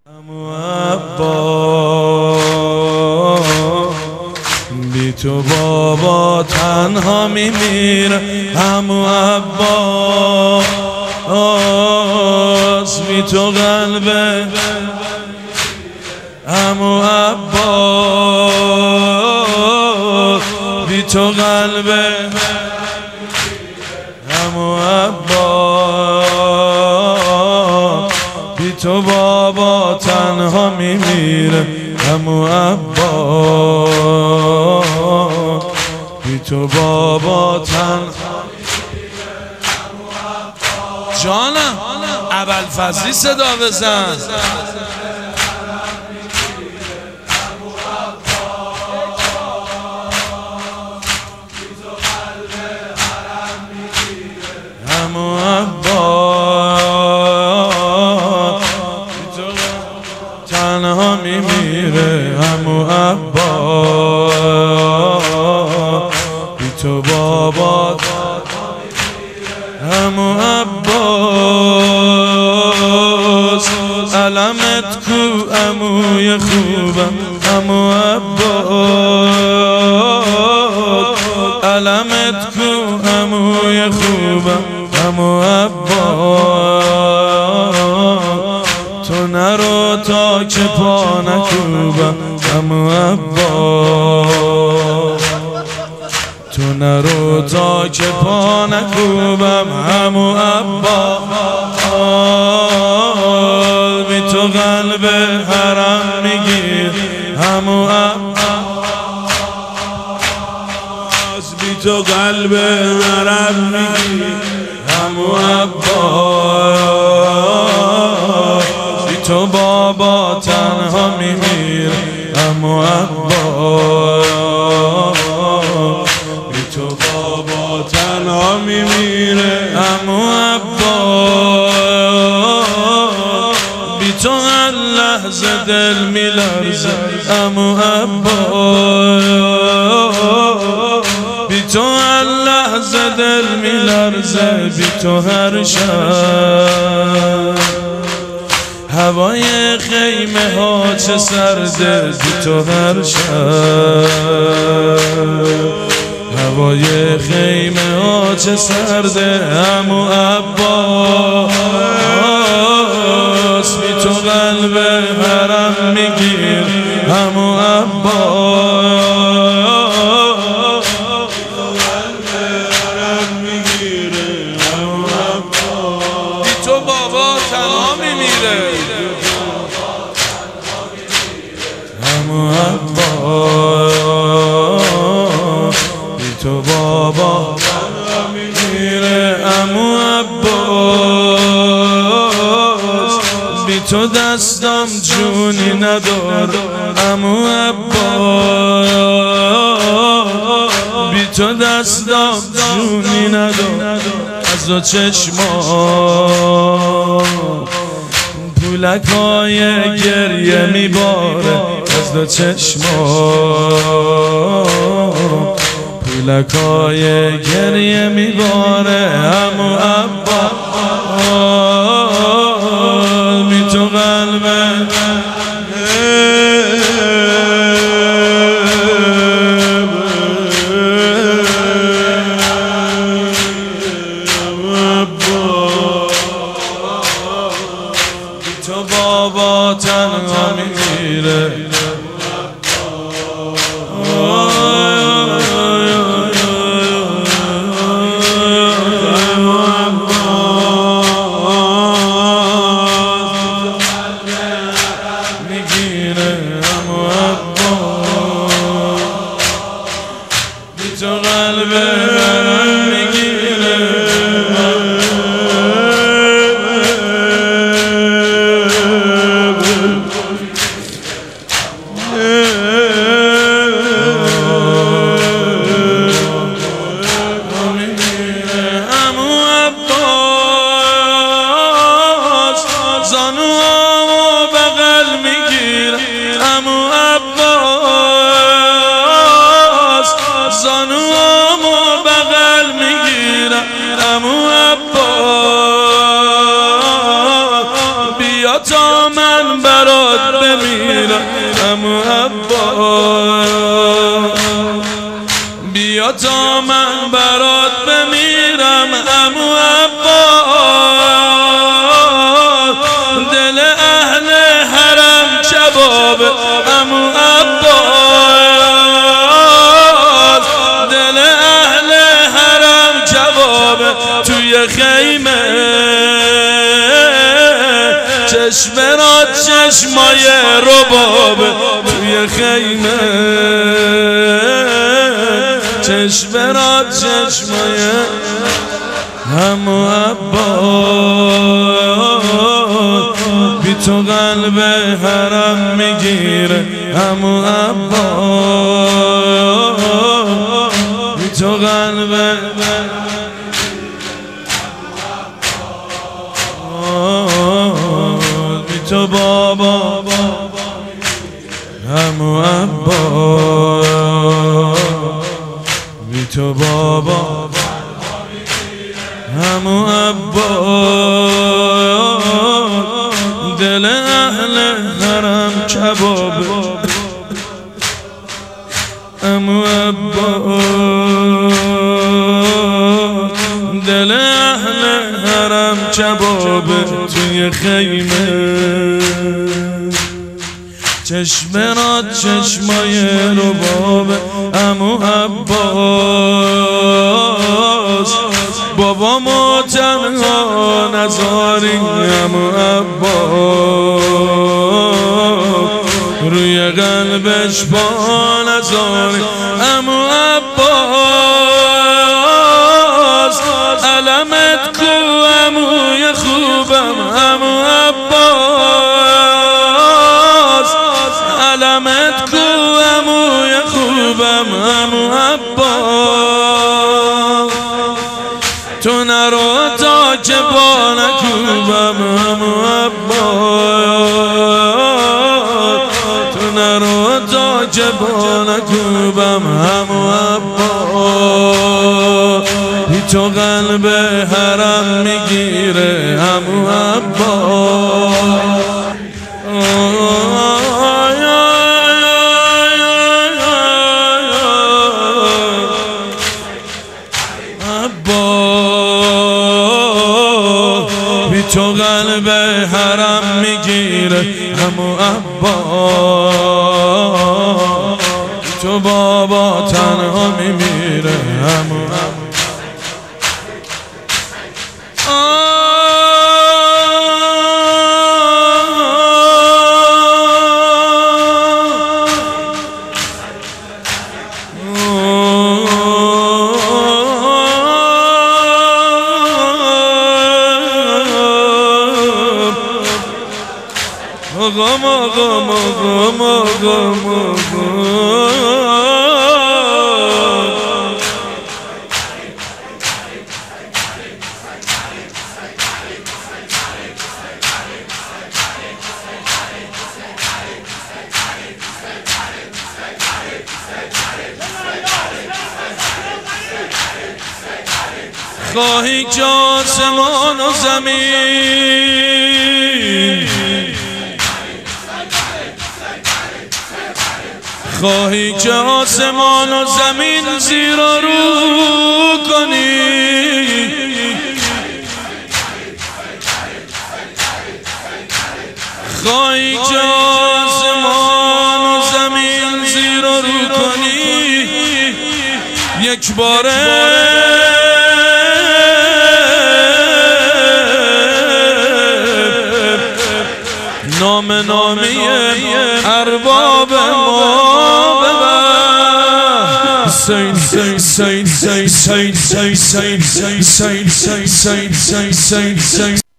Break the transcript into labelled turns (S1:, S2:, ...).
S1: عمو بی تو بابا تنها میمیره. عمو عباس بی تو قلبه. عمو عباس بی تو قلبه. عمو عباس بی تو بابا تنها میمیره. عمو عباس بی تو بابا تنها میمیره. جانم ابوالفضلی صدا بزن. عمو عباس تنها میمیره. عمو عباس بی تو بابا. عمو عباس علمت کو عموی خوبم. عمو عباس علمت کو عموی خوبم. عمو عباس تو نرو تا که پا نکوبم. عمو عباس تو نرو تا که پا نکوبم. عمو عباس بی تو قلب حرم میگیر. عمو عباس بی تو قلب حرم میگیر. عمو عباس بی تو بابا تنها میمیره. عمو عباس بی تو بابا تنها میمیره. عمو عباس بی تو هر لحظه دل میلرزه. عمو عباس بی تو هر لحظه دل میلرزه. بی تو هر شب هوای خیمه ها چه سرده. بی تو هر شب هوای خیمه ها چه سرده. عمو عباس بی تو قلب حرم میگیر. عمو عباس بی تو بابا تنها میمیره. عمو عباس بی تو بابا تنها میمیره. عمو عباس بی تو دستم جونی ندارم. عمو عباس بی تو دستم جونی ندارم. از دو چشمان پولک های گریه میباره. از دو چشمان پولک های گریه میباره. عمو عباس بی تو قلبه. تو بابا تنها میمیره. میگیره. عمو عباس بی تو قلب میگیره. بمیرم عمو عباس بیا تا من برات بمیرم عمو عباس دل اهل حرم کباب عمو عباس دل اهل حرم کباب توی خیمه چشمرات چشمای رباب توی خیمه چشمرات چشمای عمو عباس بی تو قلب حرم میگیره عمو عباس بی تو قلب بی تو بابا عمو عباس بی تو بابا عمو عباس دل اهل حرم کباب عمو عباس دل اهل حرم کباب توی خیمه چشمرات چشمای رباب عمو عباس بابامو تنها نذاری عمو عباس روی قلبش با نذاری عمو عباس علمت کو عموی خوبم عمو عباس علمت کو عموی خوبم عمو عباس تو نرو تا که با نکوبم عمو عباس تو نرو تا که با نکوبم عمو عباس بی تو قلب حرم میگیره عمو عباس بی تو قلب حرم میگیره عمو عباس تو بابا تنها میمیره عمو خواهی که آسمان و زمین خواهی که آسمان و زمین زیر و رو کنی خواهی که آسمان و زمین زیر و رو کنی یک باره نام نامی ارباب ما ببر سین سین سین سین سین سین سین سین سین سین سین سین